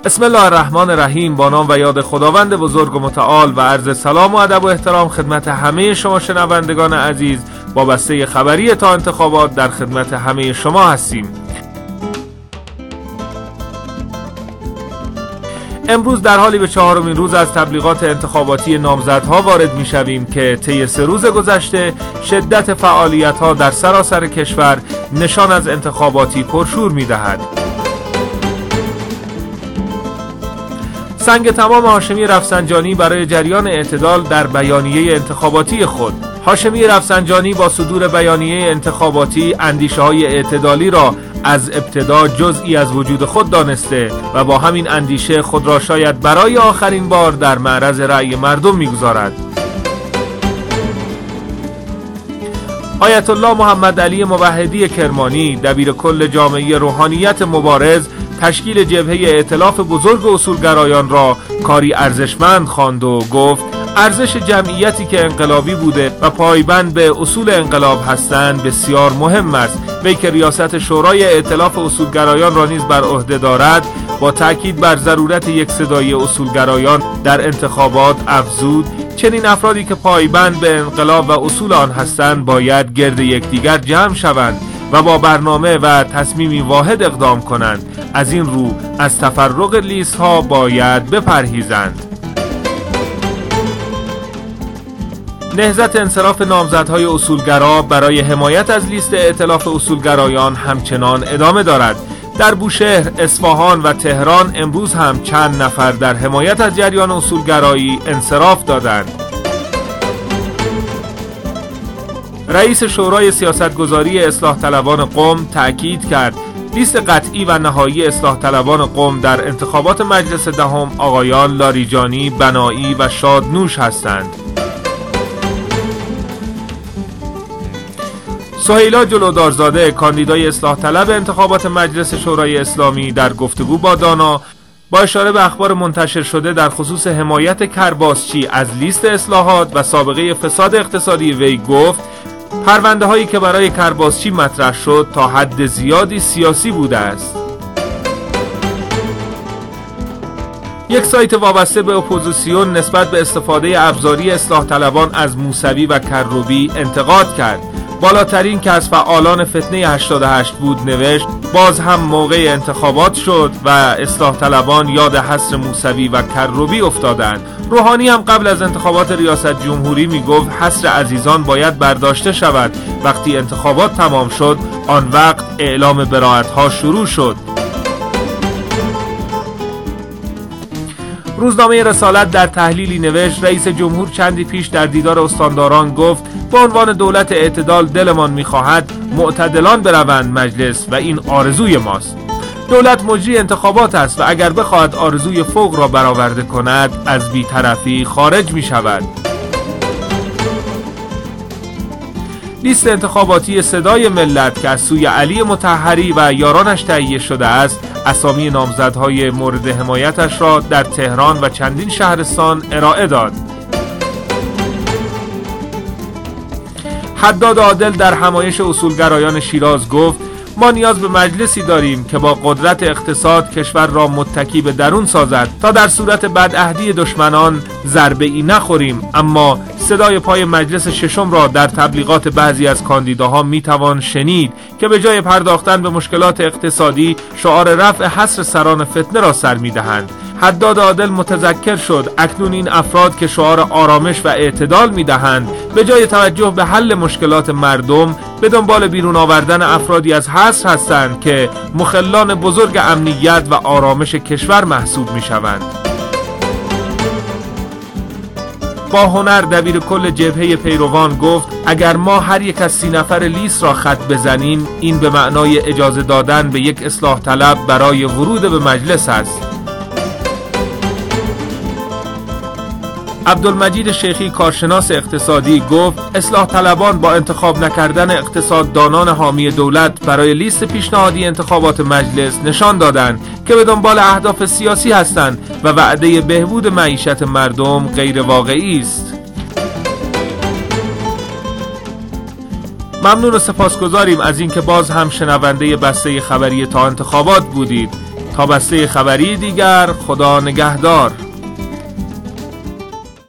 بسم الله الرحمن الرحیم. با نام و یاد خداوند بزرگ و متعال و عرض سلام و ادب و احترام خدمت همه شما شنوندگان عزیز. با بسته خبری تا انتخابات در خدمت همه شما هستیم. امروز در حالی به 4مین روز از تبلیغات انتخاباتی نامزدها وارد می‌شویم که طی 3 روز گذشته شدت فعالیت‌ها در سراسر کشور نشان از انتخاباتی پرشور می‌دهد. سنگ تمام هاشمی رفسنجانی برای جریان اعتدال در بیانیه انتخاباتی خود. هاشمی رفسنجانی با صدور بیانیه انتخاباتی اندیشه‌های اعتدالی را از ابتدا جزئی از وجود خود دانسته و با همین اندیشه خود را شاید برای آخرین بار در معرض رأی مردم می‌گذارد. آیت الله محمد علی موحدی کرمانی، دبیر کل جامعه روحانیت مبارز، تشکیل جبهه ائتلاف بزرگ اصولگرایان را کاری ارزشمند خواند و گفت ارزش جمعیتی که انقلابی بوده و پایبند به اصول انقلاب هستند بسیار مهم است. وی که ریاست شورای ائتلاف اصولگرایان را نیز بر عهده دارد، با تاکید بر ضرورت یک صدای اصولگرایان در انتخابات افزود چنین افرادی که پایبند به انقلاب و اصول آن هستند باید گرد یکدیگر جمع شوند و با برنامه و تصمیمی واحد اقدام کنند. از این رو از تفرق لیست ها باید بپرهیزند. نهضت انصراف نامزدهای اصولگرا برای حمایت از لیست ائتلاف اصولگرایان همچنان ادامه دارد. در بوشهر، اصفهان و تهران امروز هم چند نفر در حمایت از جریان اصولگرایی انصراف دادند. رئیس شورای سیاستگذاری اصلاح طلبان قم تأکید کرد لیست قطعی و نهایی اصلاح طلبان قم در انتخابات مجلس دهم آقایان لاریجانی، بنایی و شادنوش هستند. سهیلا جلودارزاده، کاندیدای اصلاح طلب انتخابات مجلس شورای اسلامی، در گفتگو با دانا با اشاره به اخبار منتشر شده در خصوص حمایت کرباسچی از لیست اصلاحات و سابقه فساد اقتصادی وی گفت پرونده هایی که برای کرباسچی مطرح شد تا حد زیادی سیاسی بوده است. یک سایت وابسته به اپوزیسیون نسبت به استفاده ابزاری اصلاح طلبان از موسوی و کروبی انتقاد کرد. بالاترین که از فعالان فتنه 88 بود نوشت باز هم موقع انتخابات شد و اصلاح طلبان یاد حصر موسوی و کروبی افتادند. روحانی هم قبل از انتخابات ریاست جمهوری می گفت حصر عزیزان باید برداشته شود. وقتی انتخابات تمام شد آن وقت اعلام براءت ها شروع شد. روزنامه رسالت در تحلیلی نوشت رئیس جمهور چندی پیش در دیدار استانداران گفت به عنوان دولت اعتدال دلمان می‌خواهد معتدلان بروند مجلس و این آرزوی ماست. دولت مجری انتخابات است و اگر بخواهد آرزوی فوق را برآورده کند از بی‌طرفی خارج می‌شود. لیست انتخاباتی صدای ملت که از سوی علی مطهری و یارانش تهیه شده است اسامی نامزدهای مورد حمایتش را در تهران و چندین شهرستان ارائه داد. حداد عادل در همایش اصولگرایان شیراز گفت ما نیاز به مجلسی داریم که با قدرت اقتصاد کشور را متکی به درون سازد تا در صورت بدعهدی دشمنان ضربه‌ای نخوریم. اما صدای پای مجلس ششم را در تبلیغات بعضی از کاندیداها میتوان شنید که به جای پرداختن به مشکلات اقتصادی شعار رفع حصر سران فتنه را سر میدهند. حداد عادل متذکر شد اکنون این افراد که شعار آرامش و اعتدال میدهند به جای توجه به حل مشکلات مردم به دنبال بیرون آوردن افرادی از حصر هستند که مخلان بزرگ امنیت و آرامش کشور محسوب میشوند. با هنر دبیر کل جبهه پیروان گفت اگر ما هر یک از 30 نفر لیست را خط بزنیم این به معنای اجازه دادن به یک اصلاح طلب برای ورود به مجلس است. عبدالمجید شیخی کارشناس اقتصادی گفت اصلاح طلبان با انتخاب نکردن اقتصاددانان حامی دولت برای لیست پیشنهادی انتخابات مجلس نشان دادند که به دنبال اهداف سیاسی هستند و وعده بهبود معیشت مردم غیر واقعی است. ممنون و سپاسگزاریم از اینکه باز هم شنونده بسته خبری تا انتخابات بودید. تا بسته خبری دیگر، خدا نگهدار.